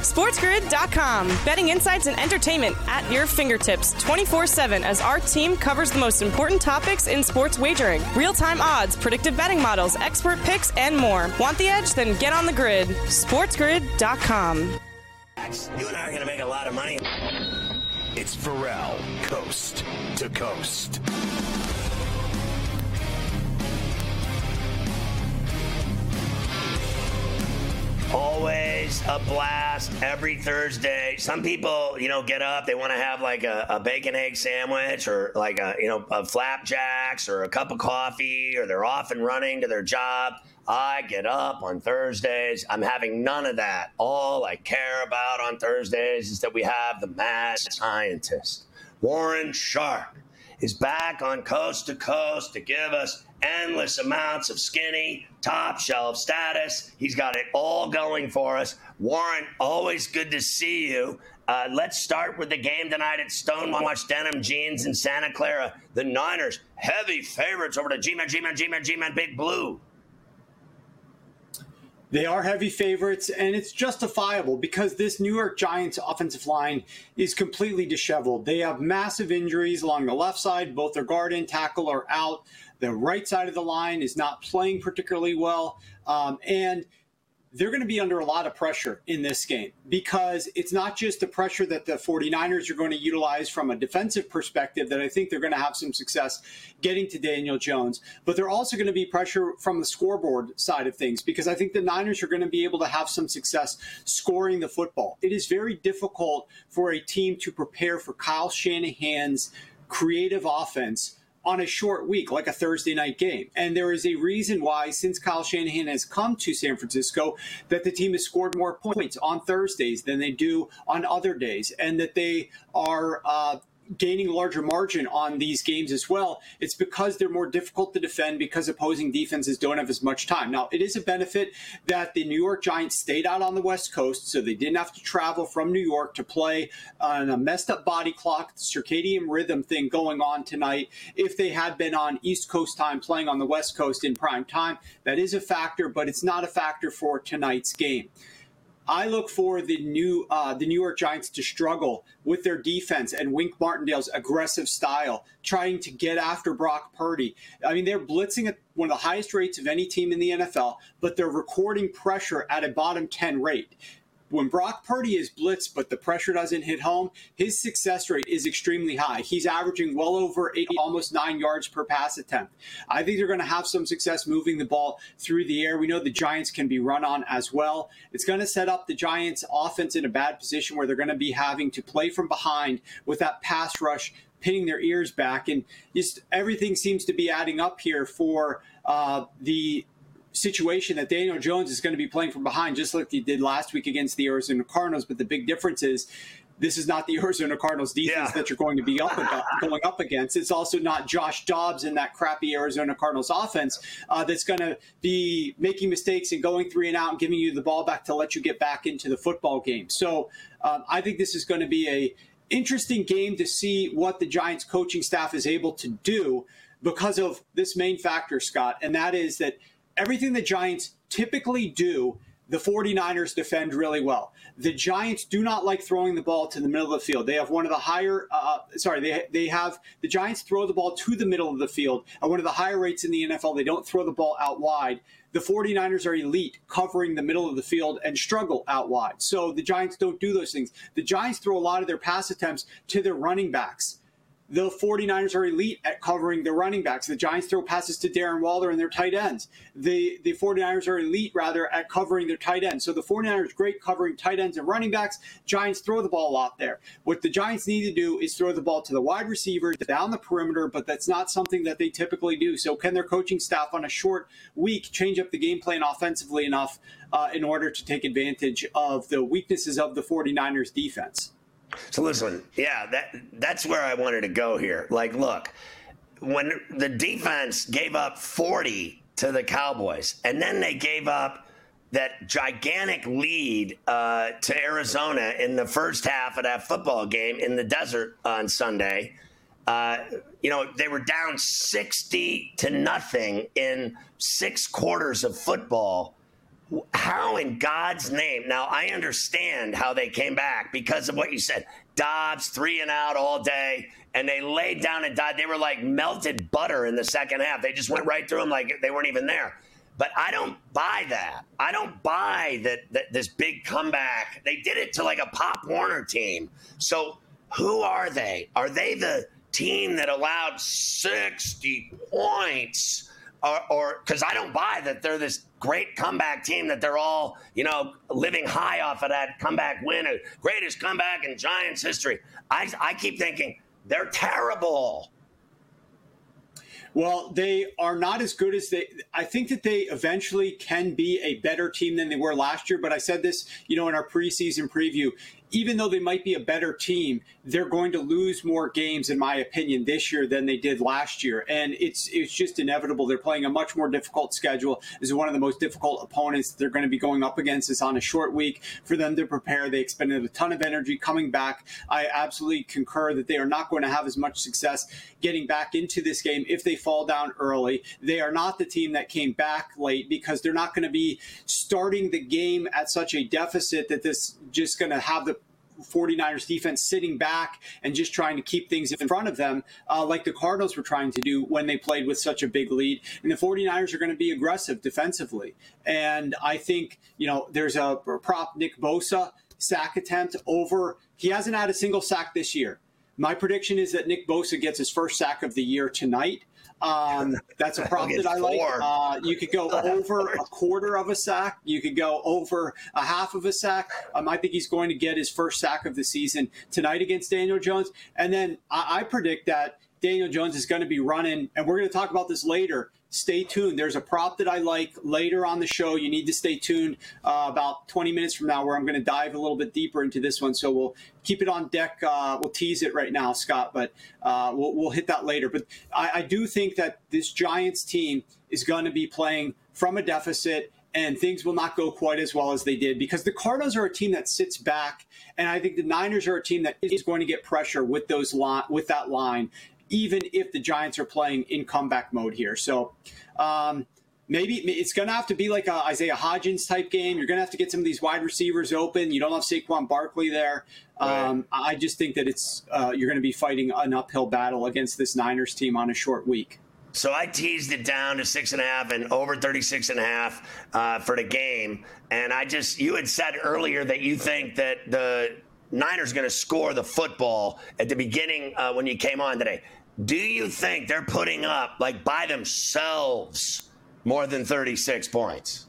SportsGrid.com. Betting insights and entertainment at your fingertips 24/7 as our team covers the most important topics in sports wagering. Real-time odds, predictive betting models, expert picks, and more. Want the edge? Then get on the grid. SportsGrid.com. You and I are going to make a lot of money. It's Ferrall, coast to coast. Always a blast every Thursday. Some people, get up, they want to have like a bacon egg sandwich or like a flapjacks or a cup of coffee, or they're off and running to their job. I get up on Thursdays. I'm having none of that. All I care about on Thursdays is that we have the mad scientist, Warren Sharp, is back on Coast to Coast to give us endless amounts of skinny, top shelf status. He's got it all going for us. Warren, always good to see you. Let's start with the game tonight at Stonewatch Denim Jeans in Santa Clara. The Niners, heavy favorites over to G-Man, Big Blue. They are heavy favorites, and it's justifiable because this New York Giants offensive line is completely disheveled. They have massive injuries along the left side. Both their guard and tackle are out. The right side of the line is not playing particularly well, and they're going to be under a lot of pressure in this game because it's not just the pressure that the 49ers are going to utilize from a defensive perspective that I think they're going to have some success getting to Daniel Jones, but they're also going to be pressure from the scoreboard side of things because I think the Niners are going to be able to have some success scoring the football. It is very difficult for a team to prepare for Kyle Shanahan's creative offense on a short week, like a Thursday night game. And there is a reason why, since Kyle Shanahan has come to San Francisco, that the team has scored more points on Thursdays than they do on other days, and that they are gaining a larger margin on these games as well. It's because they're more difficult to defend because opposing defenses don't have as much time. Now, it is a benefit that the New York Giants stayed out on the West Coast, so they didn't have to travel from New York to play on a messed up body clock, circadian rhythm thing going on tonight. If they had been on East Coast time playing on the West Coast in prime time, that is a factor, but it's not a factor for tonight's game. I look for the New York Giants to struggle with their defense and Wink Martindale's aggressive style, trying to get after Brock Purdy. I mean, they're blitzing at one of the highest rates of any team in the NFL, but they're recording pressure at a bottom 10 rate. When Brock Purdy is blitzed, but the pressure doesn't hit home, his success rate is extremely high. He's averaging well over 8, almost 9 yards per pass attempt. I think they're going to have some success moving the ball through the air. We know the Giants can be run on as well. It's going to set up the Giants' offense in a bad position where they're going to be having to play from behind with that pass rush pinning their ears back. And just everything seems to be adding up here for the situation that Daniel Jones is going to be playing from behind, just like he did last week against the Arizona Cardinals. But the big difference is this is not the Arizona Cardinals defense that you're going to be going up against. It's also not Josh Dobbs in that crappy Arizona Cardinals offense that's going to be making mistakes and going 3 and out and giving you the ball back to let you get back into the football game. So I think this is going to be a interesting game to see what the Giants coaching staff is able to do because of this main factor, Scott, and that is that everything the Giants typically do, the 49ers defend really well. The Giants do not like throwing the ball to the middle of the field. They have one of the higher, the Giants throw the ball to the middle of the field at one of the higher rates in the NFL. They don't throw the ball out wide. The 49ers are elite covering the middle of the field and struggle out wide. So the Giants don't do those things. The Giants throw a lot of their pass attempts to their running backs. The 49ers are elite at covering the running backs. The Giants throw passes to Darren Waller and their tight ends. The 49ers are elite, rather, at covering their tight ends. So the 49ers great covering tight ends and running backs. Giants throw the ball a lot there. What the Giants need to do is throw the ball to the wide receivers down the perimeter, but that's not something that they typically do. So can their coaching staff on a short week change up the game plan offensively enough in order to take advantage of the weaknesses of the 49ers defense? So listen, that's where I wanted to go here. Like, look, when the defense gave up 40 to the Cowboys, and then they gave up that gigantic lead to Arizona in the first half of that football game in the desert on Sunday, they were down 60-0 in 6 quarters of football. How in God's name? Now, I understand how they came back because of what you said. Dobbs, 3 and out all day, and they laid down and died. They were like melted butter in the second half. They just went right through them like they weren't even there. But I don't buy that. I don't buy that this big comeback. They did it to like a Pop Warner team. So who are they? Are they the team that allowed 60 points? Or because I don't buy that they're this great comeback team, that they're all, living high off of that comeback win, greatest comeback in Giants history. I keep thinking they're terrible. Well, they are not as good as I think that they eventually can be a better team than they were last year. But I said this, in our preseason preview. Even though they might be a better team, they're going to lose more games, in my opinion, this year than they did last year. And it's just inevitable. They're playing a much more difficult schedule. This is one of the most difficult opponents they're going to be going up against. It's on a short week for them to prepare. They expended a ton of energy coming back. I absolutely concur that they are not going to have as much success getting back into this game if they fall down early. They are not the team that came back late because they're not going to be starting the game at such a deficit that this just going to have the 49ers defense sitting back and just trying to keep things in front of them like the Cardinals were trying to do when they played with such a big lead. And the 49ers are going to be aggressive defensively. And I think, there's a prop, Nick Bosa, sack attempt over. He hasn't had a single sack this year. My prediction is that Nick Bosa gets his first sack of the year tonight. That's a prop that I like. You could go over a quarter of a sack. You could go over a half of a sack. I think he's going to get his first sack of the season tonight against Daniel Jones. And then I predict that Daniel Jones is going to be running, and we're going to talk about this later. Stay tuned. There's a prop that I like later on the show. You need to stay tuned about 20 minutes from now where I'm going to dive a little bit deeper into this one. So we'll keep it on deck. We'll tease it right now, Scott, but we'll hit that later. But I do think that this Giants team is going to be playing from a deficit, and things will not go quite as well as they did because the Cardinals are a team that sits back, and I think the Niners are a team that is going to get pressure with that line, even if the Giants are playing in comeback mode here. So maybe it's going to have to be like a Isaiah Hodgins type game. You're going to have to get some of these wide receivers open. You don't have Saquon Barkley there. Right. I just think that you're going to be fighting an uphill battle against this Niners team on a short week. So I teased it down to 6.5 and over 36.5 for the game. And you had said earlier that you think that the Niners going to score the football at the beginning when you came on today. Do you think they're putting up, like by themselves, more than 36 points?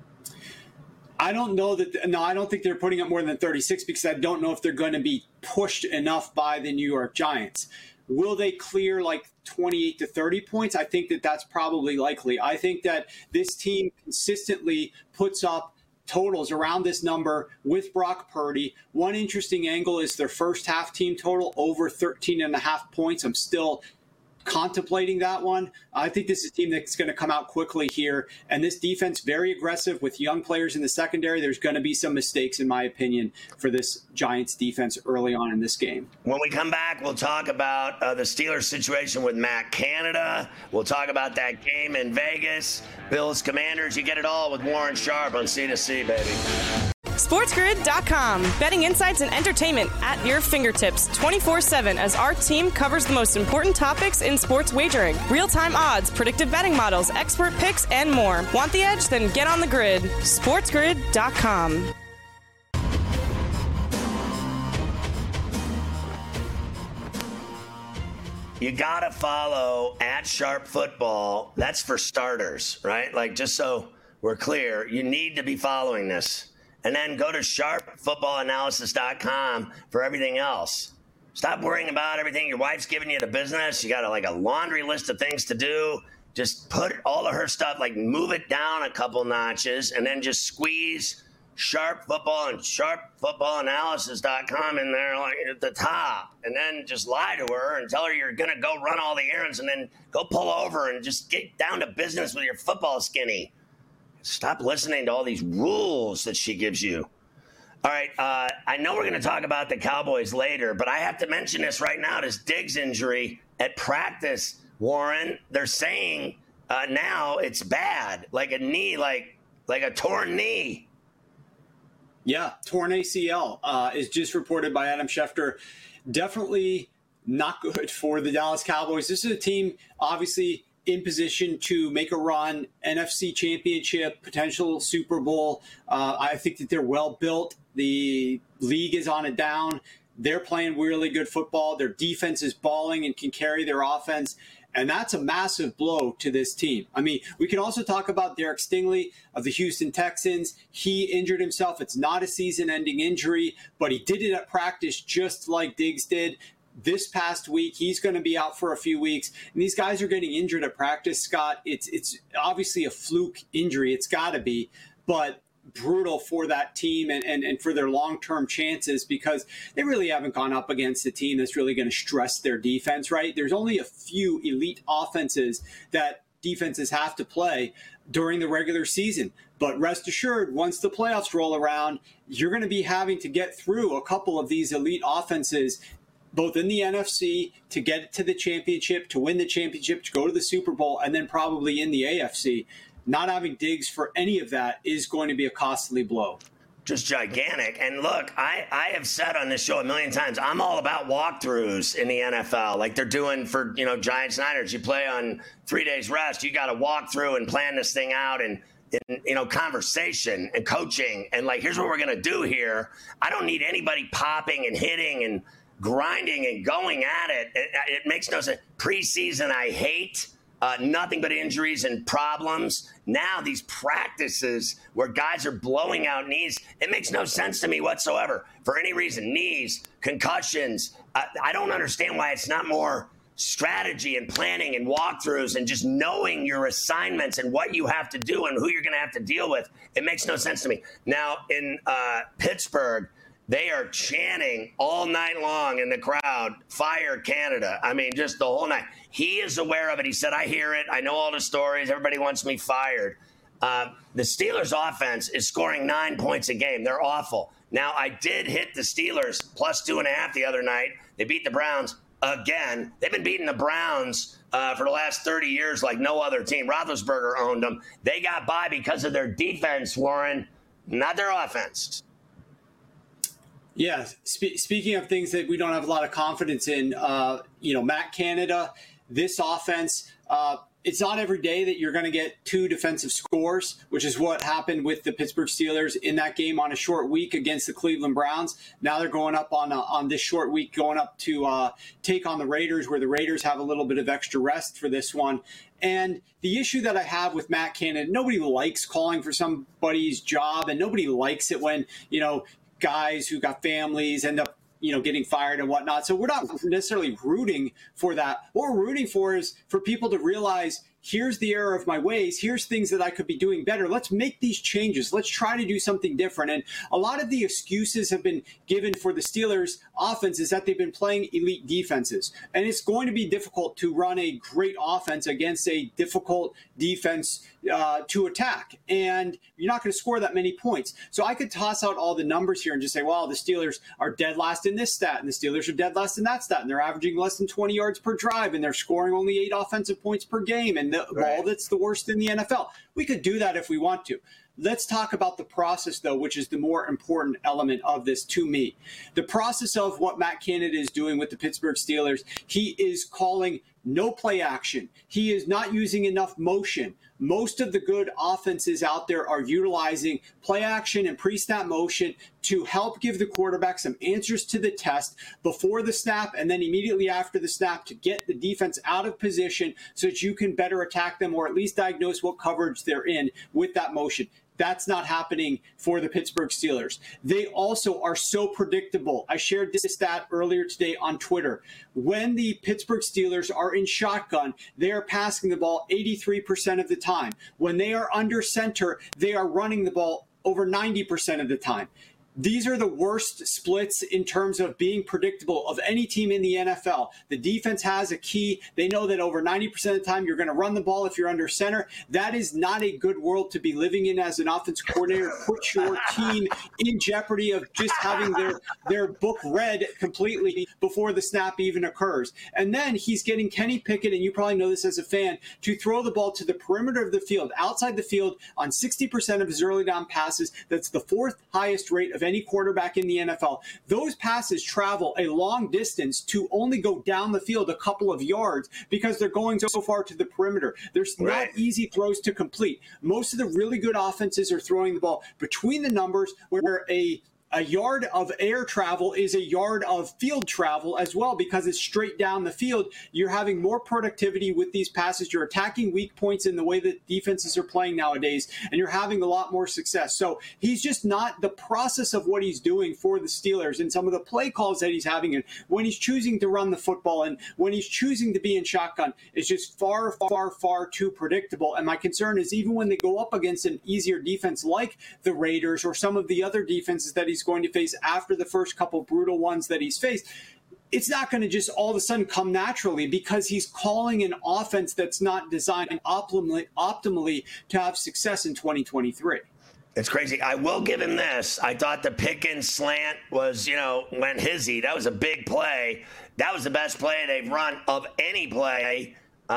I don't know that. No, I don't think they're putting up more than 36 because I don't know if they're going to be pushed enough by the New York Giants. Will they clear like 28 to 30 points? I think that that's probably likely. I think that this team consistently puts up totals around this number with Brock Purdy. One interesting angle is their first half team total over 13.5 points. I'm still contemplating that one. I think this is a team that's going to come out quickly here. And this defense, very aggressive with young players in the secondary. There's going to be some mistakes, in my opinion, for this Giants defense early on in this game. When we come back, we'll talk about the Steelers situation with Matt Canada. We'll talk about that game in Vegas. Bills Commanders. You get it all with Warren Sharp on C2C, baby. SportsGrid.com. Betting insights and entertainment at your fingertips 24/7 as our team covers the most important topics in sports wagering. Real-time odds, predictive betting models, expert picks, and more. Want the edge? Then get on the grid. SportsGrid.com. You got to follow @SharpFootball. That's for starters, right? Like, just so we're clear, you need to be following this. And then go to sharpfootballanalysis.com for everything else. Stop worrying about everything your wife's giving you to business. You got a laundry list of things to do. Just put all of her stuff, move it down a couple notches, and then just squeeze Sharp Football and sharpfootballanalysis.com in there at the top. And then just lie to her and tell her you're going to go run all the errands and then go pull over and just get down to business with your football skinny. Stop listening to all these rules that she gives you. All right, I know we're going to talk about the Cowboys later, but I have to mention this right now, this Diggs injury at practice, Warren. They're saying now it's bad, like a knee, like a torn knee. Yeah, torn ACL is just reported by Adam Schefter. Definitely not good for the Dallas Cowboys. This is a team, obviously, in position to make a run, NFC Championship, potential Super Bowl. I think that they're well built. The league is on a down. They're playing really good football. Their defense is balling and can carry their offense. And that's a massive blow to this team. I mean, we can also talk about Derek Stingley of the Houston Texans. He injured himself. It's not a season-ending injury, but he did it at practice just like Diggs did. This past week, he's going to be out for a few weeks. And these guys are getting injured at practice, Scott. It's obviously a fluke injury. It's got to be. But brutal for that team and for their long-term chances, because they really haven't gone up against a team that's really going to stress their defense, right? There's only a few elite offenses that defenses have to play during the regular season. But rest assured, once the playoffs roll around, you're going to be having to get through a couple of these elite offenses, both in the NFC, to get to the championship, to win the championship, to go to the Super Bowl, and then probably in the AFC. Not having Diggs for any of that is going to be a costly blow. Just gigantic. And look, I have said on this show a million times, I'm all about walkthroughs in the NFL, like they're doing for, Giants Niners. You play on 3 days rest. You got to walk through and plan this thing out and conversation and coaching. And like, here's what we're going to do here. I don't need anybody popping and hitting and grinding and going at it. It makes no sense. Preseason, I hate. Nothing but injuries and problems. Now these practices where guys are blowing out knees, it makes no sense to me whatsoever for any reason. Knees, concussions. I don't understand why it's not more strategy and planning and walkthroughs and just knowing your assignments and what you have to do and who you're going to have to deal with. It makes no sense to me. Now in Pittsburgh, they are chanting all night long in the crowd, "Fire Canada." I mean, just the whole night. He is aware of it. He said, "I hear it. I know all the stories. Everybody wants me fired." The Steelers' offense is scoring 9 points a game. They're awful. Now, I did hit the Steelers plus 2.5 the other night. They beat the Browns again. They've been beating the Browns for the last 30 years like no other team. Roethlisberger owned them. They got by because of their defense, Warren, not their offense. Yeah, speaking of things that we don't have a lot of confidence in, Matt Canada, this offense, it's not every day that you're going to get 2 defensive scores, which is what happened with the Pittsburgh Steelers in that game on a short week against the Cleveland Browns. Now they're going up on this short week, going up to take on the Raiders, where the Raiders have a little bit of extra rest for this one. And the issue that I have with Matt Canada, nobody likes calling for somebody's job, and nobody likes it when, guys who got families end up, getting fired and whatnot. So we're not necessarily rooting for that. What we're rooting for is for people to realize, here's the error of my ways. Here's things that I could be doing better. Let's make these changes. Let's try to do something different. And a lot of the excuses have been given for the Steelers offense is that they've been playing elite defenses. And it's going to be difficult to run a great offense against a difficult defense to attack. And you're not going to score that many points. So I could toss out all the numbers here and just say, well, the Steelers are dead last in this stat, and the Steelers are dead last in that stat, and they're averaging less than 20 yards per drive, and they're scoring only 8 offensive points per game, and the ball that's the worst in the NFL. We could do that if we want to. Let's talk about the process, though, which is the more important element of this to me. The process of what Matt Canada is doing with the Pittsburgh Steelers, he is calling no play action. He is not using enough motion. Most of the good offenses out there are utilizing play action and pre-snap motion to help give the quarterback some answers to the test before the snap and then immediately after the snap to get the defense out of position so that you can better attack them or at least diagnose what coverage they're in with that motion. That's not happening for the Pittsburgh Steelers. They also are so predictable. I shared this stat earlier today on Twitter. When the Pittsburgh Steelers are in shotgun, they are passing the ball 83% of the time. When they are under center, they are running the ball over 90% of the time. These are the worst splits in terms of being predictable of any team in the NFL. The defense has a key. They know that over 90% of the time you're going to run the ball if you're under center. That is not a good world to be living in as an offensive coordinator. Put your team in jeopardy of just having their book read completely before the snap even occurs. And then he's getting Kenny Pickett, and you probably know this as a fan, to throw the ball to the perimeter of the field, outside the field, on 60% of his early down passes. That's the fourth highest rate of any quarterback in the NFL. Those passes travel a long distance to only go down the field a couple of yards because they're going so far to the perimeter. There's not easy throws to complete. Most of the really good offenses are throwing the ball between the numbers, where a yard of air travel is a yard of field travel as well, because it's straight down the field. You're having more productivity with these passes. You're attacking weak points in the way that defenses are playing nowadays, and you're having a lot more success. So he's just not, the process of what he's doing for the Steelers and some of the play calls that he's having, and when he's choosing to run the football and when he's choosing to be in shotgun, is just far, far, far too predictable. And my concern is, even when they go up against an easier defense like the Raiders or some of the other defenses that he's going to face after the first couple brutal ones that he's faced, it's not going to just all of a sudden come naturally, because he's calling an offense that's not designed optimally to have success in 2023. It's crazy. I will give him this. I thought the Pickens slant was, went hizzy. That was a big play. That was the best play they've run of any play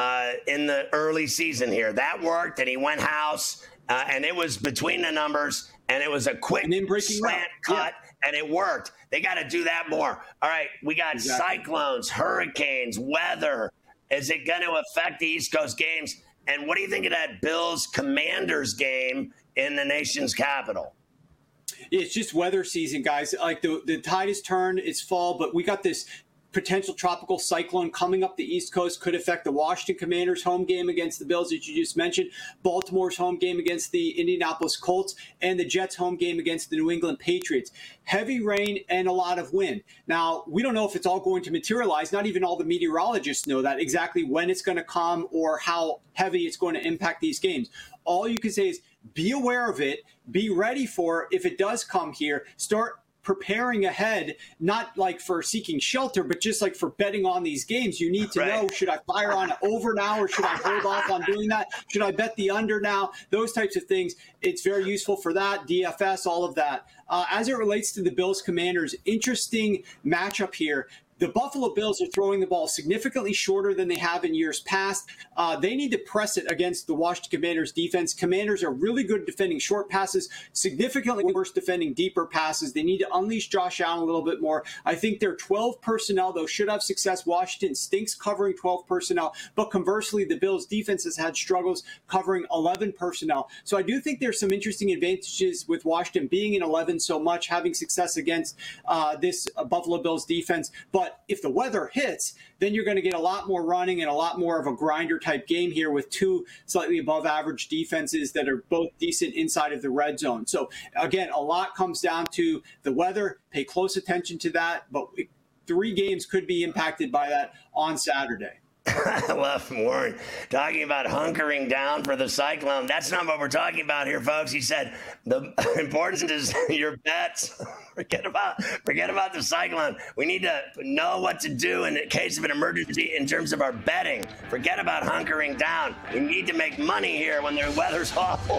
in the early season here. That worked, and he went house, and it was between the numbers. And it was a quick slant cut, and it worked. They got to do that more. All right, we got cyclones, hurricanes, weather. Is it going to affect the East Coast games? And what do you think of that Bills-Commanders game in the nation's capital? It's just weather season, guys. Like the tide has turned, it's fall, but we got this potential tropical cyclone coming up the East Coast. Could affect the Washington Commanders' home game against the Bills that you just mentioned, Baltimore's home game against the Indianapolis Colts, and the Jets' home game against the New England Patriots. Heavy rain and a lot of wind. Now, we don't know if it's all going to materialize. Not even all the meteorologists know that exactly when it's going to come or how heavy it's going to impact these games. All you can say is be aware of it, be ready for it. If it does come here, start preparing ahead, not like for seeking shelter, but just like for betting on these games. You need to know, should I fire on over now, or should I hold off on doing that? Should I bet the under now? Those types of things. It's very useful for that, DFS, all of that. As it relates to the Bills-Commanders, interesting matchup here. The Buffalo Bills are throwing the ball significantly shorter than they have in years past. They need to press it against the Washington Commanders defense. Commanders are really good defending short passes, significantly worse defending deeper passes. They need to unleash Josh Allen a little bit more. I think their 12 personnel, though, should have success. Washington stinks covering 12 personnel, but conversely, the Bills defense has had struggles covering 11 personnel. So I do think there's some interesting advantages with Washington being in 11 so much, having success against this Buffalo Bills defense. But if the weather hits, then you're going to get a lot more running and a lot more of a grinder type game here with two slightly above average defenses that are both decent inside of the red zone. So again, a lot comes down to the weather. Pay close attention to that. But 3 games could be impacted by that on Saturday. I love Warren talking about hunkering down for the cyclone. That's not what we're talking about here, folks. He said the importance is your bets. Forget about the cyclone. We need to know what to do in case of an emergency in terms of our betting. Forget about hunkering down. We need to make money here when the weather's awful.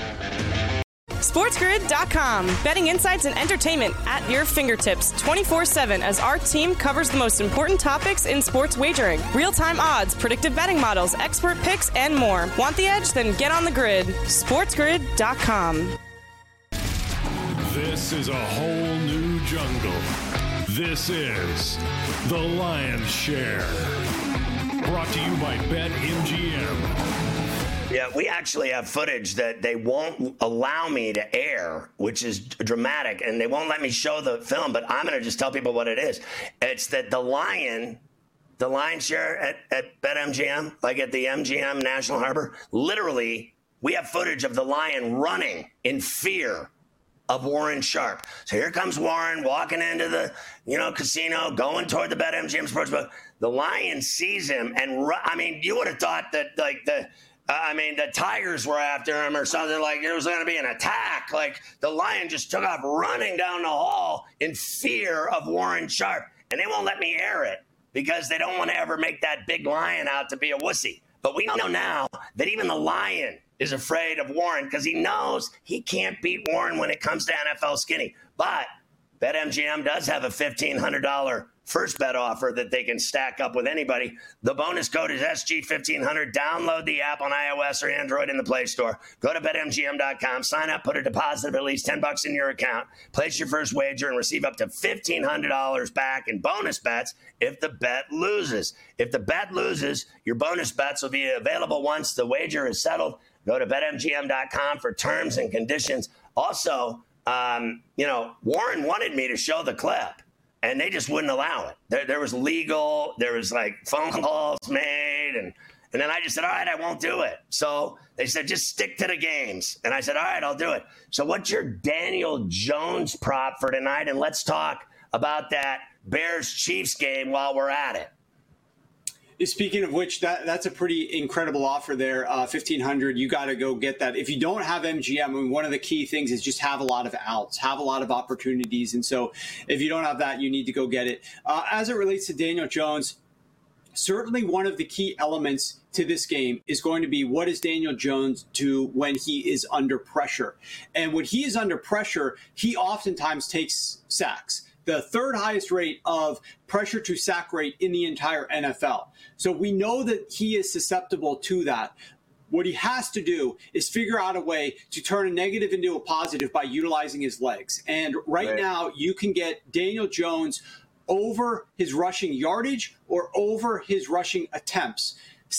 SportsGrid.com. Betting insights and entertainment at your fingertips 24/7 as our team covers the most important topics in sports wagering. Real-time odds, predictive betting models, expert picks, and more. Want the edge? Then get on the grid. SportsGrid.com. This is a whole new jungle. This is The Lion's Share. Brought to you by BetMGM. Yeah, we actually have footage that they won't allow me to air, which is dramatic, and they won't let me show the film, but I'm going to just tell people what it is. It's that the Lion's Share at BetMGM, like at the MGM National Harbor, literally, we have footage of the lion running in fear of Warren Sharp. So here comes Warren walking into the, casino, going toward the BetMGM Sportsbook. The lion sees him, and I mean, you would have thought that I mean, the Tigers were after him or something. Like, there was going to be an attack. Like, the Lion just took off running down the hall in fear of Warren Sharp. And they won't let me air it because they don't want to ever make that big Lion out to be a wussy. But we know now that even the Lion is afraid of Warren because he knows he can't beat Warren when it comes to NFL skinny. But BetMGM does have a $1,500 first bet offer that they can stack up with anybody. The bonus code is SG1500. Download the app on iOS or Android in the Play Store. Go to BetMGM.com, sign up, put a deposit of at least $10 in your account, place your first wager, and receive up to $1,500 back in bonus bets if the bet loses. If the bet loses, your bonus bets will be available once the wager is settled. Go to BetMGM.com for terms and conditions. Also, Warren wanted me to show the clip, and they just wouldn't allow it. There was legal, there was like phone calls made, and then I just said, all right, I won't do it. So they said, just stick to the games. And I said, all right, I'll do it. So what's your Daniel Jones prop for tonight? And let's talk about that Bears-Chiefs game while we're at it. Speaking of which, that's a pretty incredible offer there, $1,500. You got to go get that. If you don't have MGM, I mean, one of the key things is just have a lot of outs, have a lot of opportunities. And so if you don't have that, you need to go get it. As it relates to Daniel Jones, certainly one of the key elements to this game is going to be what does Daniel Jones do when he is under pressure? And when he is under pressure, he oftentimes takes sacks. The third highest rate of pressure to sack rate in the entire NFL. So we know that he is susceptible to that. What he has to do is figure out a way to turn a negative into a positive by utilizing his legs. And right now, you can get Daniel Jones over his rushing yardage or over his rushing attempts.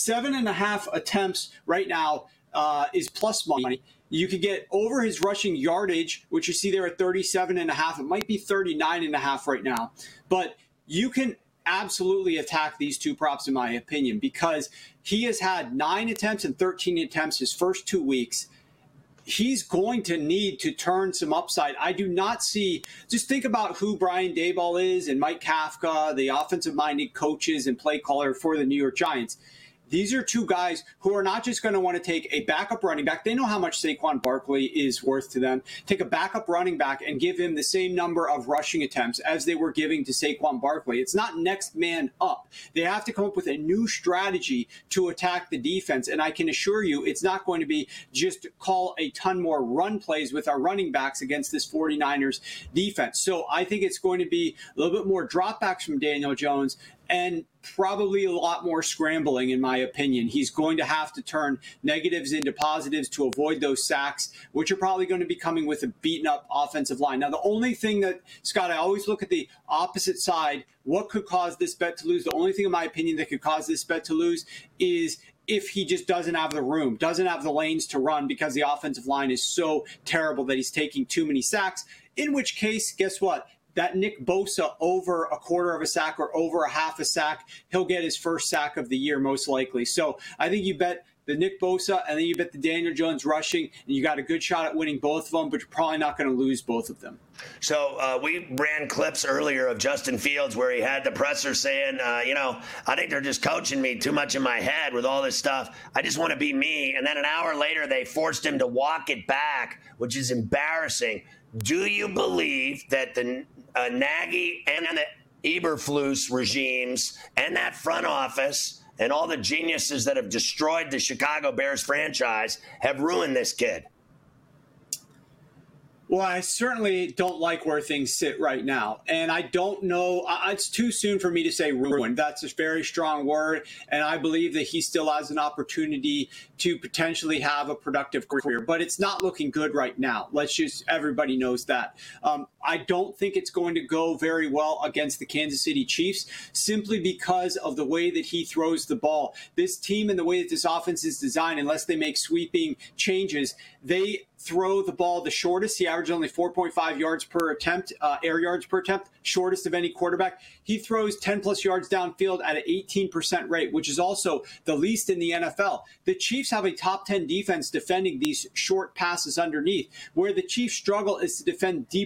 7.5 attempts right now is plus money. You could get over his rushing yardage, which you see there at 37.5. It might be 39.5 right now. But you can absolutely attack these two props, in my opinion, because he has had 9 attempts and 13 attempts his first 2 weeks. He's going to need to turn some upside. I do not see, just think about who Brian Daboll is and Mike Kafka, the offensive-minded coaches and play caller for the New York Giants. These are two guys who are not just going to want to take a backup running back. They know how much Saquon Barkley is worth to them. Take a backup running back and give him the same number of rushing attempts as they were giving to Saquon Barkley. It's not next man up. They have to come up with a new strategy to attack the defense. And I can assure you it's not going to be just call a ton more run plays with our running backs against this 49ers defense. So I think it's going to be a little bit more dropbacks from Daniel Jones and probably a lot more scrambling, in my opinion. He's going to have to turn negatives into positives to avoid those sacks, which are probably going to be coming with a beaten-up offensive line. Now, the only thing that, Scott, I always look at the opposite side. What could cause this bet to lose? The only thing, in my opinion, that could cause this bet to lose is if he just doesn't have the room, doesn't have the lanes to run because the offensive line is so terrible that he's taking too many sacks, in which case, guess what? That Nick Bosa over a quarter of a sack or over a half a sack, he'll get his first sack of the year most likely. So I think you bet the Nick Bosa and then you bet the Daniel Jones rushing, and you got a good shot at winning both of them, but you're probably not going to lose both of them. So we ran clips earlier of Justin Fields where he had the presser saying, I think they're just coaching me too much in my head with all this stuff. I just want to be me. And then an hour later, they forced him to walk it back, which is embarrassing. Do you believe that the Nagy and the Eberflus regimes and that front office and all the geniuses that have destroyed the Chicago Bears franchise have ruined this kid? Well, I certainly don't like where things sit right now. And I don't know, it's too soon for me to say ruined. That's a very strong word. And I believe that he still has an opportunity to potentially have a productive career. But it's not looking good right now. Everybody knows that. I don't think it's going to go very well against the Kansas City Chiefs simply because of the way that he throws the ball. This team and the way that this offense is designed, unless they make sweeping changes, they throw the ball the shortest. He averaged only 4.5 yards per attempt, air yards per attempt, shortest of any quarterback. He throws 10-plus yards downfield at an 18% rate, which is also the least in the NFL. The Chiefs have a top 10 defense defending these short passes underneath. Where the Chiefs struggle is to defend deeper passes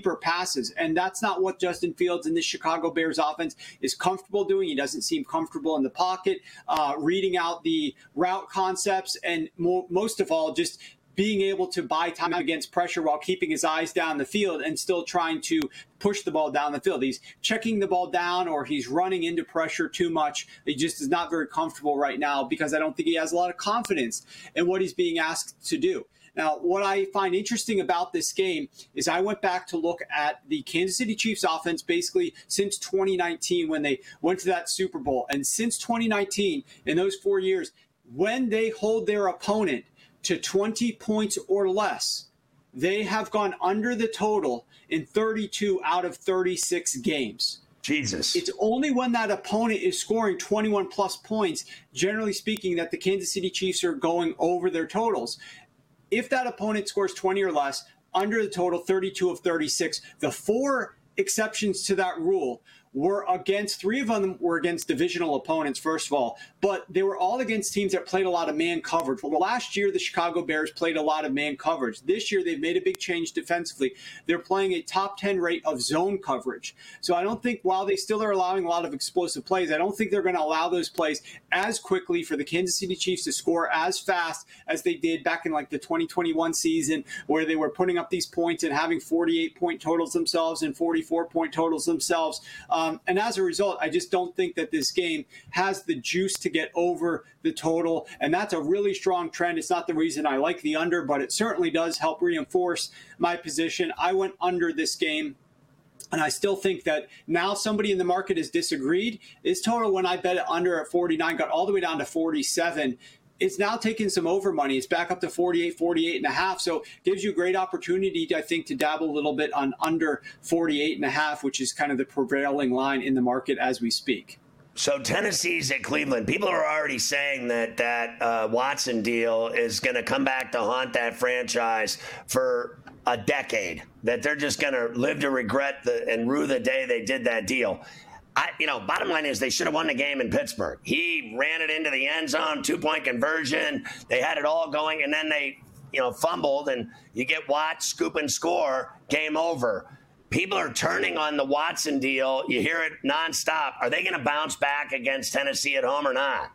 passes. And that's not what Justin Fields and this Chicago Bears offense is comfortable doing. He doesn't seem comfortable in the pocket, reading out the route concepts, and most of all, just being able to buy time against pressure while keeping his eyes down the field and still trying to push the ball down the field. He's checking the ball down, or he's running into pressure too much. He just is not very comfortable right now, because I don't think he has a lot of confidence in what he's being asked to do. Now, what I find interesting about this game is I went back to look at the Kansas City Chiefs offense basically since 2019 when they went to that Super Bowl. And since 2019, in those 4 years, when they hold their opponent to 20 points or less, they have gone under the total in 32 out of 36 games. Jesus. It's only when that opponent is scoring 21 plus points, generally speaking, that the Kansas City Chiefs are going over their totals. If that opponent scores 20 or less, under the total, 32 of 36, the 4 exceptions to that rule were against, 3 of them were against divisional opponents, first of all, but they were all against teams that played a lot of man coverage. Well, last year, the Chicago Bears played a lot of man coverage. This year, they've made a big change defensively. They're playing a top 10 rate of zone coverage. So I don't think, while they still are allowing a lot of explosive plays, I don't think they're going to allow those plays as quickly for the Kansas City Chiefs to score as fast as they did back in like the 2021 season, where they were putting up these points and having 48-point totals themselves and 44-point totals themselves. And as a result, I just don't think that this game has the juice to get over the total. And that's a really strong trend. It's not the reason I like the under, but it certainly does help reinforce my position. I went under this game. And I still think that now somebody in the market has disagreed. This total, when I bet it under at 49, got all the way down to 47. It's now taking some over money. It's back up to 48.5. So gives you a great opportunity, I think, to dabble a little bit on under 48.5, which is kind of the prevailing line in the market as we speak. So Tennessee's at Cleveland. People are already saying that Watson deal is going to come back to haunt that franchise for a decade, that they're just going to live to regret and rue the day they did that deal. Bottom line is they should have won the game in Pittsburgh. He ran it into the end zone, 2-point conversion. They had it all going, and then they, fumbled, and you get Watt, scoop and score, game over. People are turning on the Watson deal. You hear it nonstop. Are they going to bounce back against Tennessee at home or not?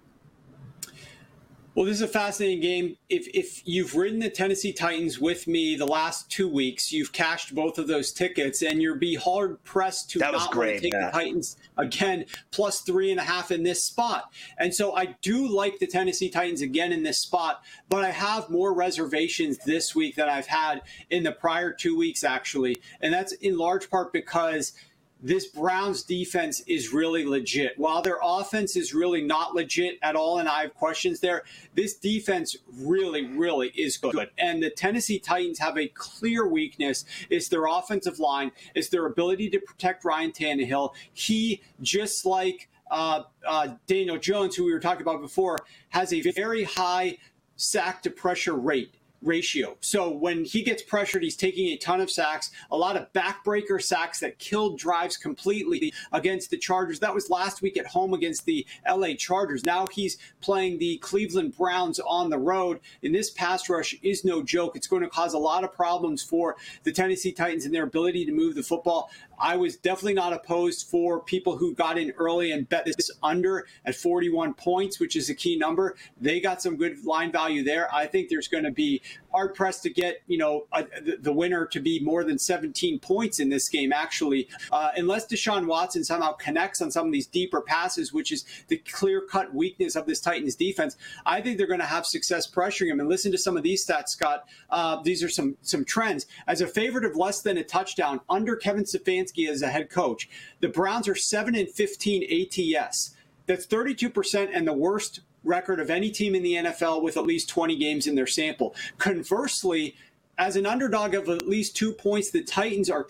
Well, this is a fascinating game. If you've ridden the Tennessee Titans with me the last 2 weeks, you've cashed both of those tickets, and you'll be hard-pressed to not want to take the Titans again, plus 3.5 in this spot. And so I do like the Tennessee Titans again in this spot, but I have more reservations this week than I've had in the prior 2 weeks, actually. And that's in large part because this Browns defense is really legit. While their offense is really not legit at all, and I have questions there, this defense really, really is good. And the Tennessee Titans have a clear weakness. It's their offensive line. It's their ability to protect Ryan Tannehill. He, just like Daniel Jones, who we were talking about before, has a very high sack to pressure ratio. So when he gets pressured, he's taking a ton of sacks, a lot of backbreaker sacks that killed drives completely against the Chargers. That was last week at home against the LA Chargers. Now he's playing the Cleveland Browns on the road, and this pass rush is no joke. It's going to cause a lot of problems for the Tennessee Titans and their ability to move the football. I was definitely not opposed for people who got in early and bet this under at 41 points, which is a key number. They got some good line value there. I think there's going to be hard-pressed to get, the winner to be more than 17 points in this game, actually, unless Deshaun Watson somehow connects on some of these deeper passes, which is the clear-cut weakness of this Titans defense. I think they're going to have success pressuring him. And listen to some of these stats, Scott. These are some trends. As a favorite of less than a touchdown, under Kevin Stefanski as a head coach, the Browns are 7-15 ATS. That's 32% and the worst record of any team in the NFL with at least 20 games in their sample. Conversely, as an underdog of at least 2 points, the Titans are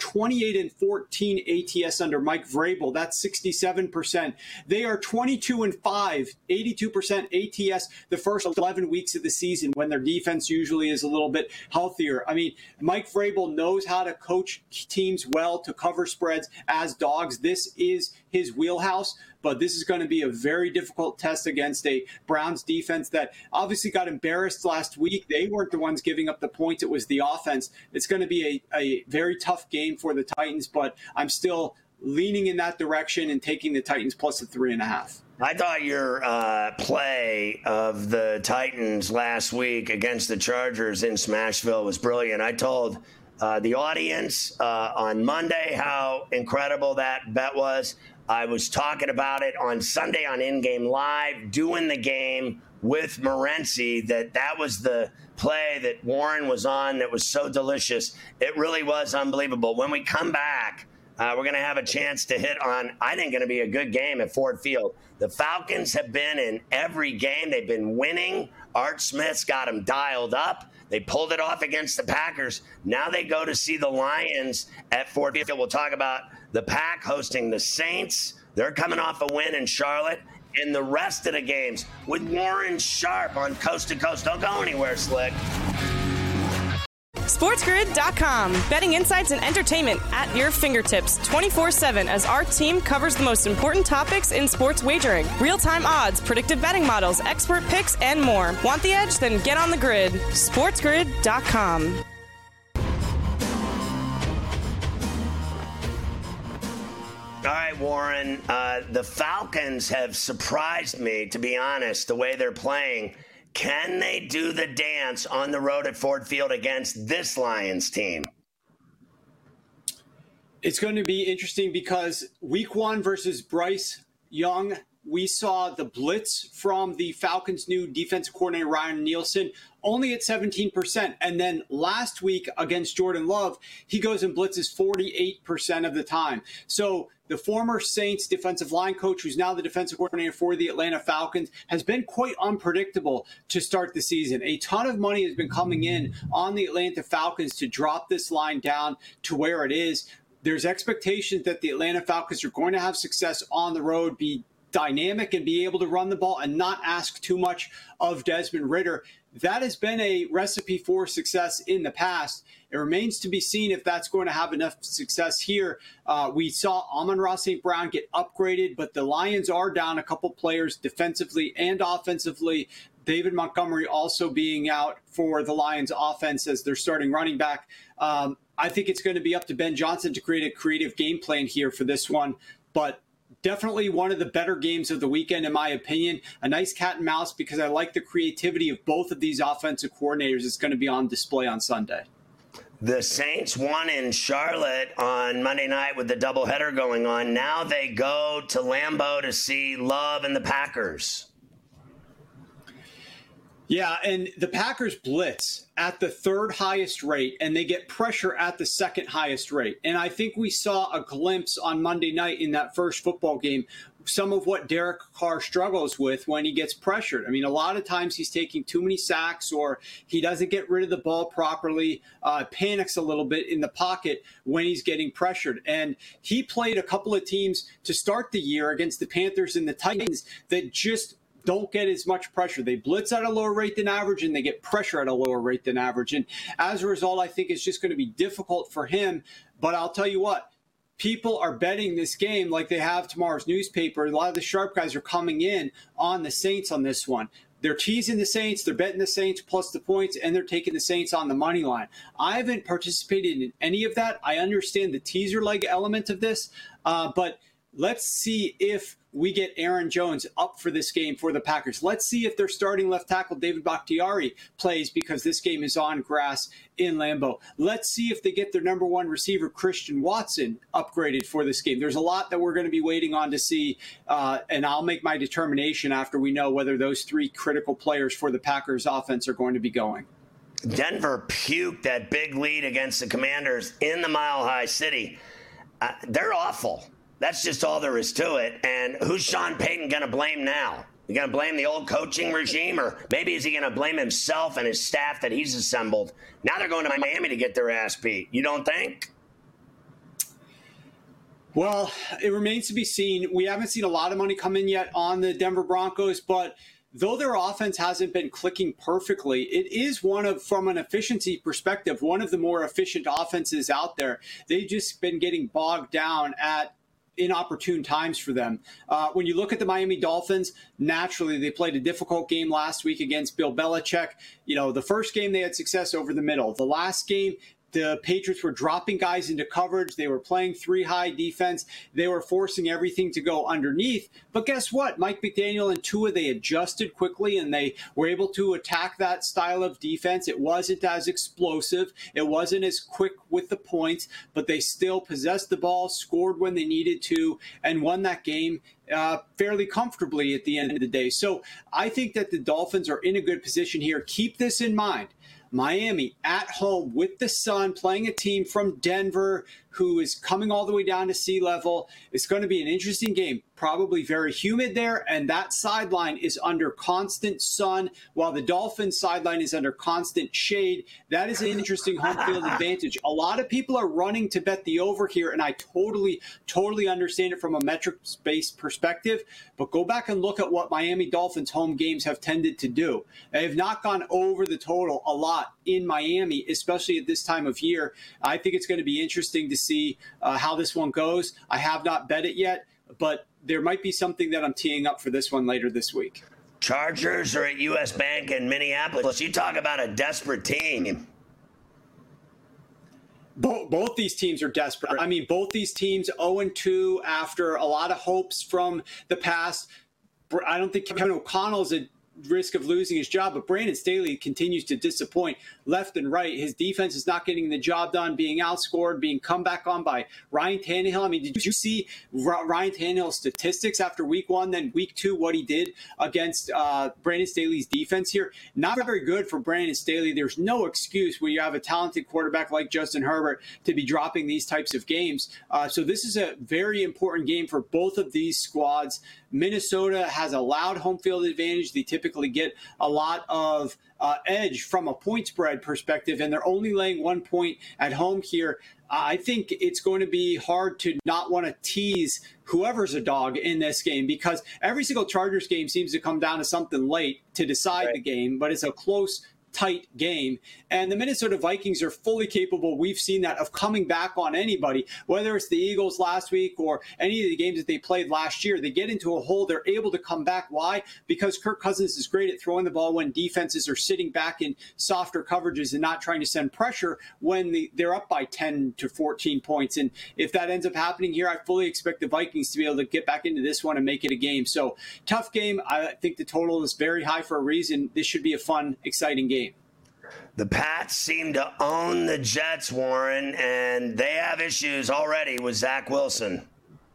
28-14 ATS under Mike Vrabel. That's 67%. They are 22-5, 82% ATS the first 11 weeks of the season, when their defense usually is a little bit healthier. I mean, Mike Vrabel knows how to coach teams well to cover spreads as dogs. This is his wheelhouse. But this is going to be a very difficult test against a Browns defense that obviously got embarrassed last week. They weren't the ones giving up the points. It was the the offense, it's going to be a very tough game for the Titans, but I'm still leaning in that direction and taking the Titans plus the 3.5. I thought your play of the Titans last week against the Chargers in Smashville was brilliant. I told the audience on Monday how incredible that bet was. I was talking about it on Sunday on In Game Live, doing the game with Morency, that was the play that Warren was on that was so delicious. It really was unbelievable. When we come back, we're going to have a chance to hit on, I think, going to be a good game at Ford Field. The Falcons have been in every game. They've been winning. Art Smith's got them dialed up. They pulled it off against the Packers. Now they go to see the Lions at Ford Field. We'll talk about the Pack hosting the Saints. They're coming off a win in Charlotte. And the rest of the games with Warren Sharp on Coast to Coast. Don't go anywhere, Slick. SportsGrid.com. Betting insights and entertainment at your fingertips 24/7 as our team covers the most important topics in sports wagering. Real-time odds, predictive betting models, expert picks, and more. Want the edge? Then get on the grid. SportsGrid.com. All right, Warren, the Falcons have surprised me, to be honest, the way they're playing. Can they do the dance on the road at Ford Field against this Lions team? It's going to be interesting because week 1 versus Bryce Young, we saw the blitz from the Falcons' new defensive coordinator, Ryan Nielsen, only at 17%. And then last week against Jordan Love, he goes and blitzes 48% of the time. So the former Saints defensive line coach, who's now the defensive coordinator for the Atlanta Falcons, has been quite unpredictable to start the season. A ton of money has been coming in on the Atlanta Falcons to drop this line down to where it is. There's expectations that the Atlanta Falcons are going to have success on the road, be dynamic and be able to run the ball and not ask too much of Desmond Ridder. That has been a recipe for success in the past. It remains to be seen if that's going to have enough success here. We saw Amon-Ra St. Brown get upgraded, but the Lions are down a couple players defensively and offensively. David Montgomery also being out for the Lions offense as their starting running back. I think it's going to be up to Ben Johnson to create a creative game plan here for this one, but definitely one of the better games of the weekend, in my opinion. A nice cat and mouse because I like the creativity of both of these offensive coordinators. It's going to be on display on Sunday. The Saints won in Charlotte on Monday night with the doubleheader going on. Now they go to Lambeau to see Love and the Packers. Yeah, and the Packers blitz at the third highest rate, and they get pressure at the second highest rate. And I think we saw a glimpse on Monday night in that first football game, some of what Derek Carr struggles with when he gets pressured. I mean, a lot of times he's taking too many sacks or he doesn't get rid of the ball properly, panics a little bit in the pocket when he's getting pressured. And he played a couple of teams to start the year against the Panthers and the Titans that just don't get as much pressure. They blitz at a lower rate than average, and they get pressure at a lower rate than average. And as a result, I think it's just going to be difficult for him. But I'll tell you what, people are betting this game like they have tomorrow's newspaper. A lot of the sharp guys are coming in on the Saints on this one. They're teasing the Saints, they're betting the Saints plus the points, and they're taking the Saints on the money line. I haven't participated in any of that. I understand the teaser leg element of this, but let's see if we get Aaron Jones up for this game for the Packers. Let's see if their starting left tackle, David Bakhtiari, plays because this game is on grass in Lambeau. Let's see if they get their number one receiver, Christian Watson, upgraded for this game. There's a lot that we're going to be waiting on to see, and I'll make my determination after we know whether those three critical players for the Packers offense are going to be going. Denver puked that big lead against the Commanders in the Mile High City. They're awful. That's just all there is to it. And who's Sean Payton going to blame now? You going to blame the old coaching regime, or maybe is he going to blame himself and his staff that he's assembled? Now they're going to Miami to get their ass beat. You don't think? Well, it remains to be seen. We haven't seen a lot of money come in yet on the Denver Broncos, but though their offense hasn't been clicking perfectly, it is from an efficiency perspective, one of the more efficient offenses out there. They've just been getting bogged down at inopportune times for them. When you look at the Miami Dolphins, naturally they played a difficult game last week against Bill Belichick. The first game they had success over the middle. The last game, the Patriots were dropping guys into coverage. They were playing 3-high defense. They were forcing everything to go underneath. But guess what? Mike McDaniel and Tua, they adjusted quickly, and they were able to attack that style of defense. It wasn't as explosive. It wasn't as quick with the points, but they still possessed the ball, scored when they needed to, and won that game fairly comfortably at the end of the day. So I think that the Dolphins are in a good position here. Keep this in mind. Miami at home with the sun, playing a team from Denver who is coming all the way down to sea level. It's going to be an interesting game, probably very humid there, and that sideline is under constant sun while the Dolphins sideline is under constant shade. That is an interesting home field advantage. A lot of people are running to bet the over here, and I totally understand it from a metrics-based perspective, but go back and look at what Miami Dolphins home games have tended to do. They have not gone over the total a lot in Miami, especially at this time of year. I think it's going to be interesting to see how this one goes. I have not bet it yet, but there might be something that I'm teeing up for this one later this week. Chargers are at US Bank in Minneapolis. You talk about a desperate team. Both these teams are desperate. I mean, both these teams 0-2 after a lot of hopes from the past. I don't think Kevin O'Connell's a risk of losing his job, but Brandon Staley continues to disappoint left and right. His defense is not getting the job done, being outscored, being come back on by Ryan Tannehill. I mean, did you see Ryan Tannehill's statistics after week one, then week two, what he did against Brandon Staley's defense here? Not very good for Brandon Staley. There's no excuse when you have a talented quarterback like Justin Herbert to be dropping these types of games. So this is a very important game for both of these squads. Minnesota has a loud home field advantage. They typically get a lot of edge from a point spread perspective, and they're only laying 1 point at home here. I think it's going to be hard to not want to tease whoever's a dog in this game, because every single Chargers game seems to come down to something late to decide the game, but it's a close, tight game. And the Minnesota Vikings are fully capable, we've seen that, of coming back on anybody, whether it's the Eagles last week or any of the games that they played last year. They get into a hole, they're able to come back. Why? Because Kirk Cousins is great at throwing the ball when defenses are sitting back in softer coverages and not trying to send pressure when they're up by 10 to 14 points. And if that ends up happening here, I fully expect the Vikings to be able to get back into this one and make it a game. So tough game. I think the total is very high for a reason. This should be a fun, exciting game. The Pats seem to own the Jets, Warren, and they have issues already with Zach Wilson.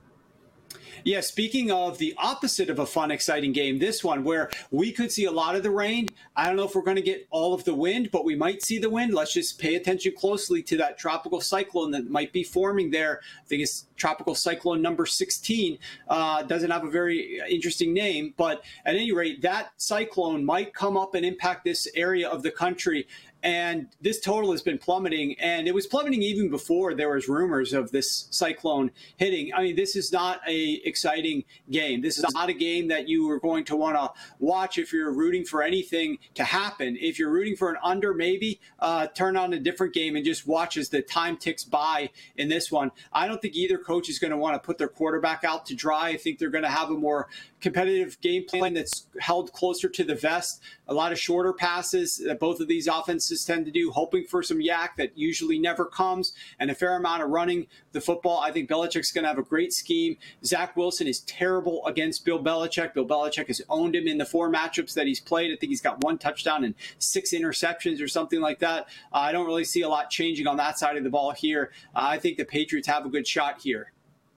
Yeah, speaking of the opposite of a fun, exciting game, this one where we could see a lot of the rain. I don't know if we're going to get all of the wind, but we might see the wind. Let's just pay attention closely to that tropical cyclone that might be forming there. I think it's tropical cyclone number 16. Doesn't have a very interesting name, but at any rate, that cyclone might come up and impact this area of the country. And this total has been plummeting, and it was plummeting even before there was rumors of this cyclone hitting. I mean, this is not a exciting game. This is not a game that you are going to want to watch if you're rooting for anything to happen. If you're rooting for an under, maybe turn on a different game and just watch as the time ticks by in this one. I don't think either coach is going to want to put their quarterback out to dry. I think they're going to have a more competitive game plan that's held closer to the vest. A lot of shorter passes that both of these offenses tend to do, hoping for some yak that usually never comes, and a fair amount of running the football. I think Belichick's going to have a great scheme. Zach Wilson is terrible against Bill Belichick. Bill Belichick has owned him in the 4 matchups that he's played. I think he's got 1 touchdown and 6 interceptions or something like that. I don't really see a lot changing on that side of the ball here. I think the Patriots have a good shot here.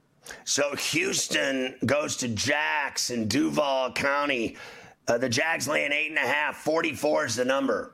So Houston goes to Jags in Duval County. The Jags laying 8.5. 44 is the number.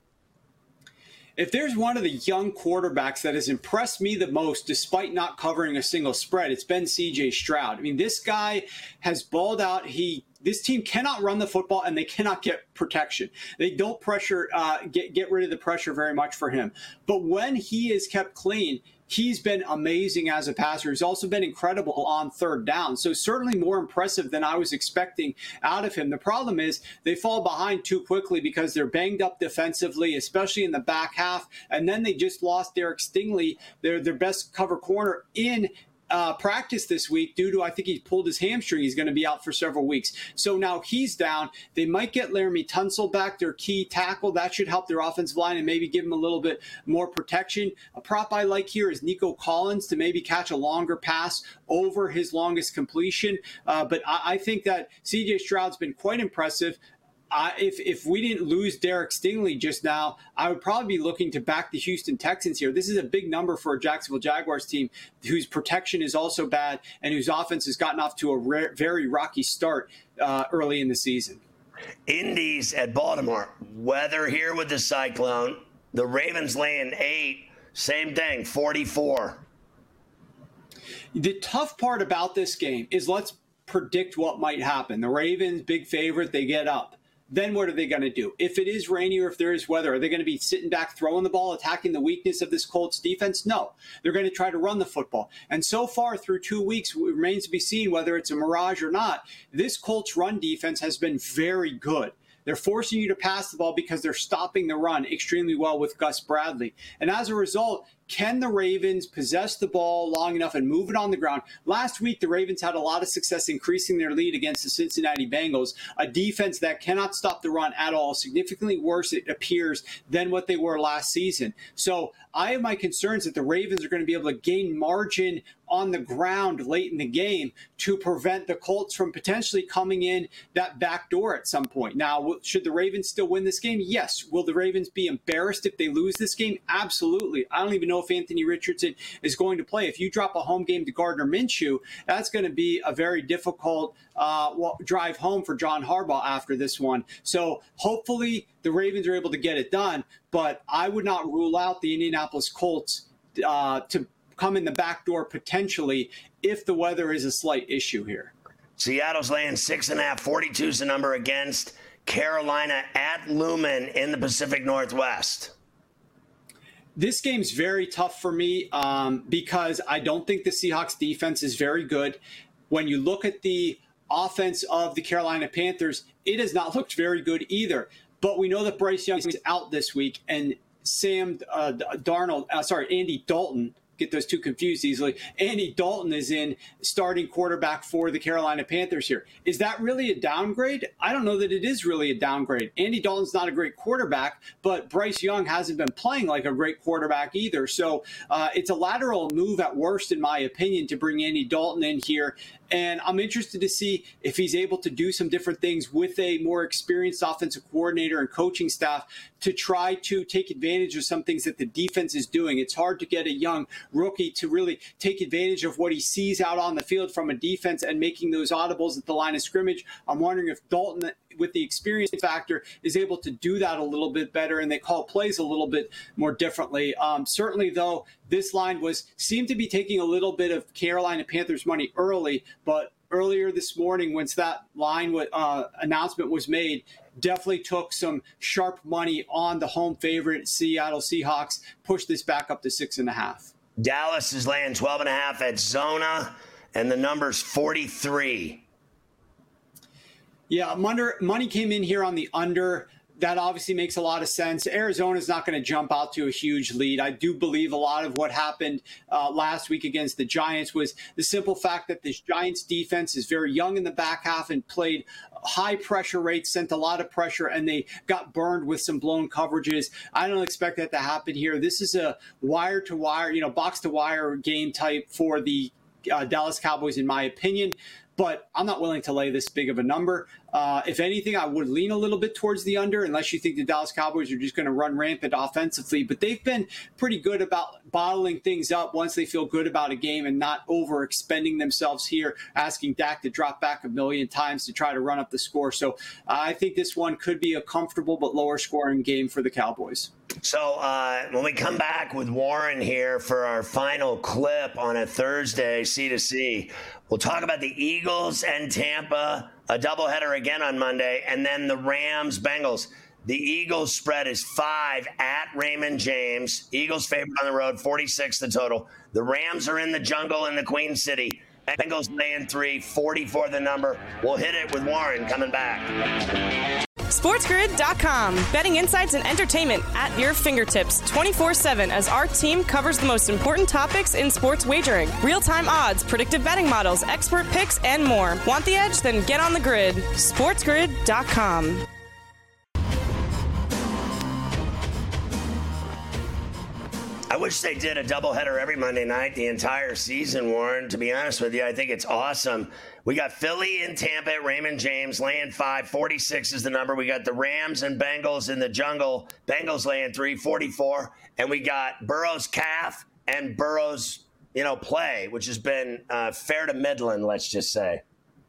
If there's one of the young quarterbacks that has impressed me the most, despite not covering a single spread, it's been C.J. Stroud. I mean, this guy has balled out. This team cannot run the football, and they cannot get protection. They don't pressure, get rid of the pressure very much for him. But when he is kept clean, he's been amazing as a passer. He's also been incredible on third down. So certainly more impressive than I was expecting out of him. The problem is they fall behind too quickly because they're banged up defensively, especially in the back half. And then they just lost Derek Stingley, their best cover corner, in practice this week due to, I think he pulled his hamstring. He's going to be out for several weeks. So now he's down. They might get Laramie Tunsil back, their key tackle. That should help their offensive line and maybe give him a little bit more protection. A prop I like here is Nico Collins to maybe catch a longer pass over his longest completion. But I think that C.J. Stroud's been quite impressive. If we didn't lose Derek Stingley just now, I would probably be looking to back the Houston Texans here. This is a big number for a Jacksonville Jaguars team whose protection is also bad and whose offense has gotten off to a very rocky start early in the season. Indies at Baltimore. Weather here with the Cyclone. The Ravens laying 8. Same thing, 44. The tough part about this game is let's predict what might happen. The Ravens, big favorite, they get up. Then what are they going to do? If it is rainy or if there is weather, are they going to be sitting back, throwing the ball, attacking the weakness of this Colts defense? No. They're going to try to run the football. And so far through 2 weeks, it remains to be seen whether it's a mirage or not. This Colts run defense has been very good. They're forcing you to pass the ball because they're stopping the run extremely well with Gus Bradley. And as a result, can the Ravens possess the ball long enough and move it on the ground? Last week, the Ravens had a lot of success increasing their lead against the Cincinnati Bengals, a defense that cannot stop the run at all, significantly worse, it appears, than what they were last season. So I have my concerns that the Ravens are going to be able to gain margin on the ground late in the game to prevent the Colts from potentially coming in that back door at some point. Now, should the Ravens still win this game? Yes. Will the Ravens be embarrassed if they lose this game? Absolutely. I don't even know if Anthony Richardson is going to play. If you drop a home game to Gardner Minshew, that's going to be a very difficult drive home for John Harbaugh after this one. So hopefully the Ravens are able to get it done, but I would not rule out the Indianapolis Colts to come in the back door potentially if the weather is a slight issue here. Seattle's laying 6.5, 42 is the number against Carolina at Lumen in the Pacific Northwest. This game's very tough for me because I don't think the Seahawks defense is very good. When you look at the offense of the Carolina Panthers, it has not looked very good either. But we know that Bryce Young is out this week, and Andy Dalton, get those two confused easily. Andy Dalton is in starting quarterback for the Carolina Panthers here. Is that really a downgrade? I don't know that it is really a downgrade. Andy Dalton's not a great quarterback, but Bryce Young hasn't been playing like a great quarterback either. So it's a lateral move at worst, in my opinion, to bring Andy Dalton in here. And I'm interested to see if he's able to do some different things with a more experienced offensive coordinator and coaching staff to try to take advantage of some things that the defense is doing. It's hard to get a young rookie to really take advantage of what he sees out on the field from a defense and making those audibles at the line of scrimmage. I'm wondering if Dalton, with the experience factor, is able to do that a little bit better, and they call plays a little bit more differently. Certainly, though, this line seemed to be taking a little bit of Carolina Panthers money early, but earlier this morning, once that line announcement was made, definitely took some sharp money on the home favorite Seattle Seahawks, pushed this back up to 6.5. Dallas is laying 12.5 at Zona, and the number's 43. Yeah, money came in here on the under. That obviously makes a lot of sense. Arizona's not going to jump out to a huge lead. I do believe a lot of what happened last week against the Giants was the simple fact that this Giants defense is very young in the back half and played high pressure rates, sent a lot of pressure, and they got burned with some blown coverages. I don't expect that to happen here. This is a wire-to-wire, box-to-wire game type for the Dallas Cowboys, in my opinion. But I'm not willing to lay this big of a number. If anything, I would lean a little bit towards the under, unless you think the Dallas Cowboys are just going to run rampant offensively. But they've been pretty good about bottling things up once they feel good about a game and not overexpending themselves here, asking Dak to drop back a million times to try to run up the score. So I think this one could be a comfortable but lower scoring game for the Cowboys. So when we come back with Warren here for our final clip on a Thursday, C2C, we'll talk about the Eagles and Tampa, a doubleheader again on Monday, and then the Rams-Bengals. The Eagles spread is 5 at Raymond James. Eagles favored on the road, 46 the total. The Rams are in the jungle in the Queen City. Bengals laying 3, 44 the number. We'll hit it with Warren coming back. SportsGrid.com. Betting insights and entertainment at your fingertips 24/7 as our team covers the most important topics in sports wagering. Real-time odds, predictive betting models, expert picks, and more. Want the edge? Then get on the grid. SportsGrid.com. I wish they did a doubleheader every Monday night the entire season, Warren. To be honest with you, I think it's awesome. We got Philly and Tampa at Raymond James laying 5, 46 is the number. We got the Rams and Bengals in the jungle. Bengals laying 3, 44. And we got Burrow's calf and Burrow's, play, which has been fair to Midland, let's just say.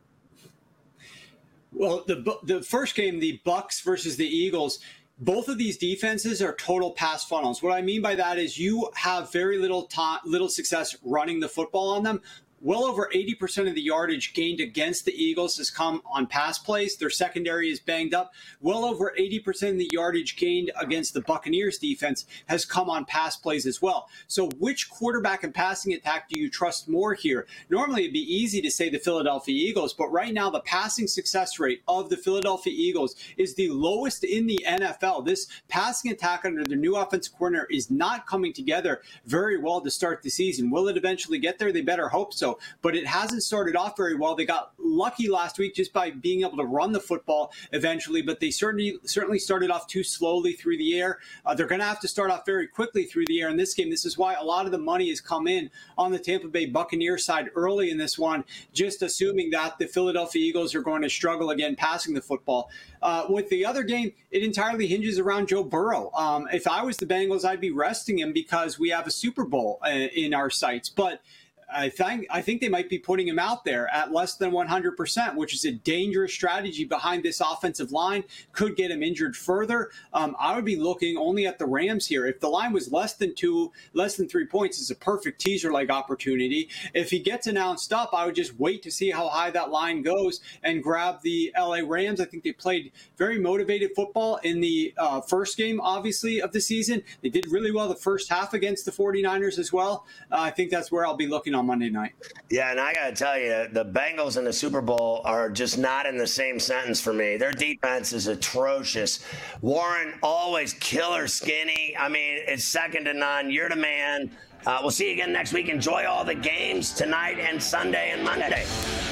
Well, the first game, the Bucs versus the Eagles, both of these defenses are total pass funnels. What I mean by that is you have very little success running the football on them. Well over 80% of the yardage gained against the Eagles has come on pass plays. Their secondary is banged up. Well over 80% of the yardage gained against the Buccaneers defense has come on pass plays as well. So which quarterback and passing attack do you trust more here? Normally it'd be easy to say the Philadelphia Eagles, but right now the passing success rate of the Philadelphia Eagles is the lowest in the NFL. This passing attack under the new offensive coordinator is not coming together very well to start the season. Will it eventually get there? They better hope so. But it hasn't started off very well. They got lucky last week just by being able to run the football eventually, but they certainly started off too slowly through the air. They're going to have to start off very quickly through the air in this game. This is why a lot of the money has come in on the Tampa Bay Buccaneers side early in this one, just assuming that the Philadelphia Eagles are going to struggle again passing the football. With the other game, it entirely hinges around Joe Burrow. If I was the Bengals, I'd be resting him because we have a Super Bowl in our sights. But I think they might be putting him out there at less than 100%, which is a dangerous strategy behind this offensive line. Could get him injured further. I would be looking only at the Rams here. If the line was less than 3 points, it's a perfect teaser leg opportunity. If he gets announced up, I would just wait to see how high that line goes and grab the LA Rams. I think they played very motivated football in the first game, obviously, of the season. They did really well the first half against the 49ers as well. I think that's where I'll be looking on Monday night. Yeah, and I got to tell you, the Bengals in the Super Bowl are just not in the same sentence for me. Their defense is atrocious. Warren, always killer skinny. I mean, it's second to none. You're the man. We'll see you again next week. Enjoy all the games tonight and Sunday and Monday.